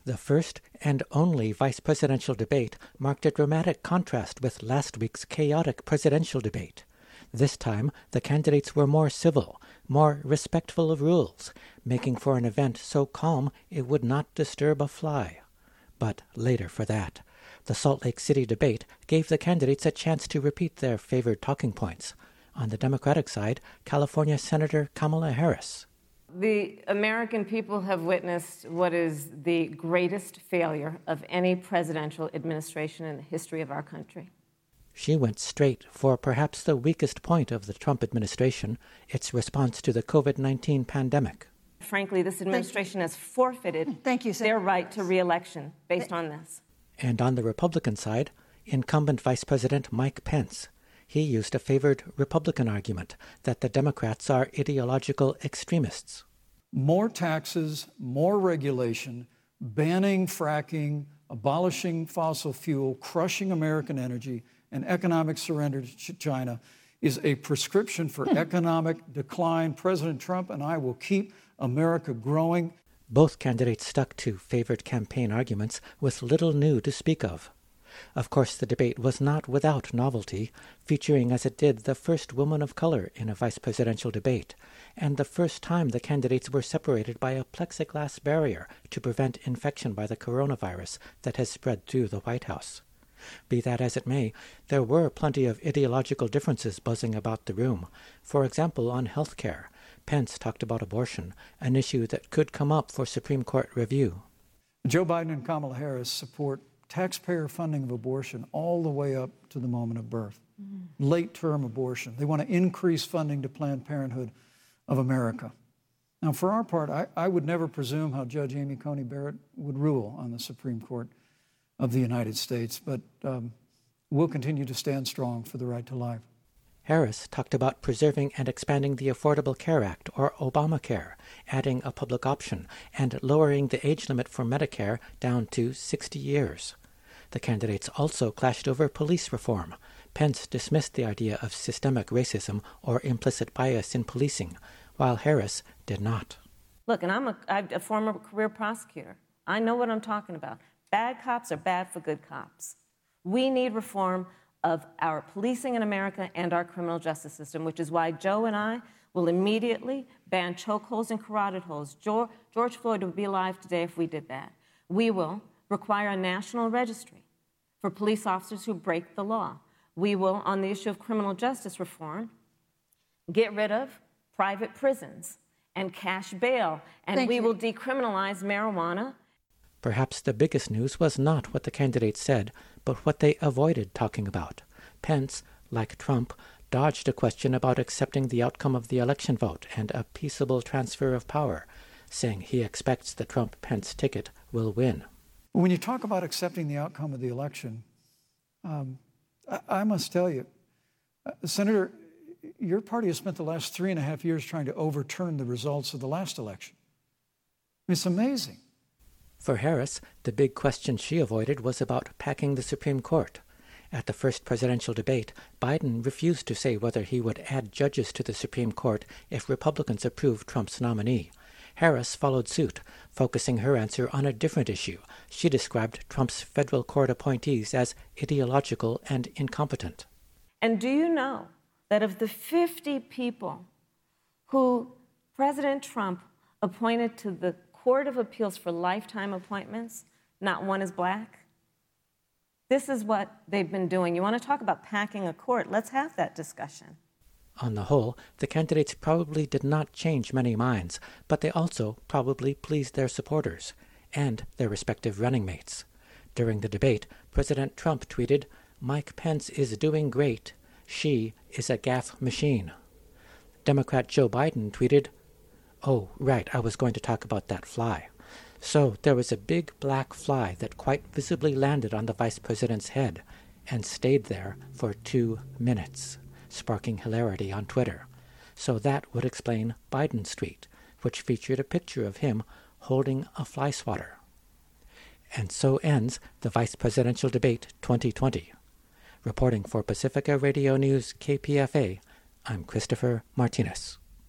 The first and only vice presidential debate marked a dramatic contrast with last week's chaotic presidential debate. This time, the candidates were more civil, more respectful of rules, making for an event so calm it would not disturb a fly. But later for that. The Salt Lake City debate gave the candidates a chance to repeat their favored talking points. On the Democratic side, California Senator Kamala Harris. The American people have witnessed what is the greatest failure of any presidential administration in the history of our country. She went straight for perhaps the weakest point of the Trump administration, its response to the COVID-19 pandemic. Frankly, this administration has forfeited their right to re-election based on this. And on the Republican side, incumbent Vice President Mike Pence. He used a favored Republican argument that the Democrats are ideological extremists. More taxes, more regulation, banning fracking, abolishing fossil fuel, crushing American energy, and economic surrender to China is a prescription for economic decline. President Trump and I will keep America growing. Both candidates stuck to favored campaign arguments with little new to speak of. Of course, the debate was not without novelty, featuring as it did the first woman of color in a vice presidential debate, and the first time the candidates were separated by a plexiglass barrier to prevent infection by the coronavirus that has spread through the White House. Be that as it may, there were plenty of ideological differences buzzing about the room. For example, on health care, Pence talked about abortion, an issue that could come up for Supreme Court review. Joe Biden and Kamala Harris support taxpayer funding of abortion all the way up to the moment of birth. Late-term abortion. They want to increase funding to Planned Parenthood of America. Now, for our part, I would never presume how Judge Amy Coney Barrett would rule on the Supreme Court of the United States, but we'll continue to stand strong for the right to life. Harris talked about preserving and expanding the Affordable Care Act, or Obamacare, adding a public option, and lowering the age limit for Medicare down to 60 years. The candidates also clashed over police reform. Pence dismissed the idea of systemic racism or implicit bias in policing, while Harris did not. Look, and I'm a former career prosecutor. I know what I'm talking about. Bad cops are bad for good cops. We need reform of our policing in America and our criminal justice system, which is why Joe and I will immediately ban chokeholds and carotid holds. George Floyd would be alive today if we did that. We will require a national registry for police officers who break the law. We will, on the issue of criminal justice reform, get rid of private prisons and cash bail, and we will decriminalize marijuana. Perhaps the biggest news was not what the candidates said, but what they avoided talking about. Pence, like Trump, dodged a question about accepting the outcome of the election vote and a peaceable transfer of power, saying he expects the Trump-Pence ticket will win. When you talk about accepting the outcome of the election, I must tell you, Senator, your party has spent the last 3.5 years trying to overturn the results of the last election. It's amazing. For Harris, the big question she avoided was about packing the Supreme Court. At the first presidential debate, Biden refused to say whether he would add judges to the Supreme Court if Republicans approved Trump's nominee. Harris followed suit, focusing her answer on a different issue. She described Trump's federal court appointees as ideological and incompetent. And do you know that of the 50 people who President Trump appointed to the Court of Appeals for lifetime appointments, not one is black? This is what they've been doing. You want to talk about packing a court? Let's have that discussion. On the whole, the candidates probably did not change many minds, but they also probably pleased their supporters and their respective running mates. During the debate, President Trump tweeted, "Mike Pence is doing great. She is a gaffe machine." Democrat Joe Biden tweeted, "Oh, right, I was going to talk about that fly." So there was a big black fly that quite visibly landed on the vice president's head and stayed there for 2 minutes, sparking hilarity on Twitter. So that would explain Biden's tweet, which featured a picture of him holding a fly swatter. And so ends the Vice Presidential Debate 2020. Reporting for Pacifica Radio News KPFA, I'm Christopher Martinez.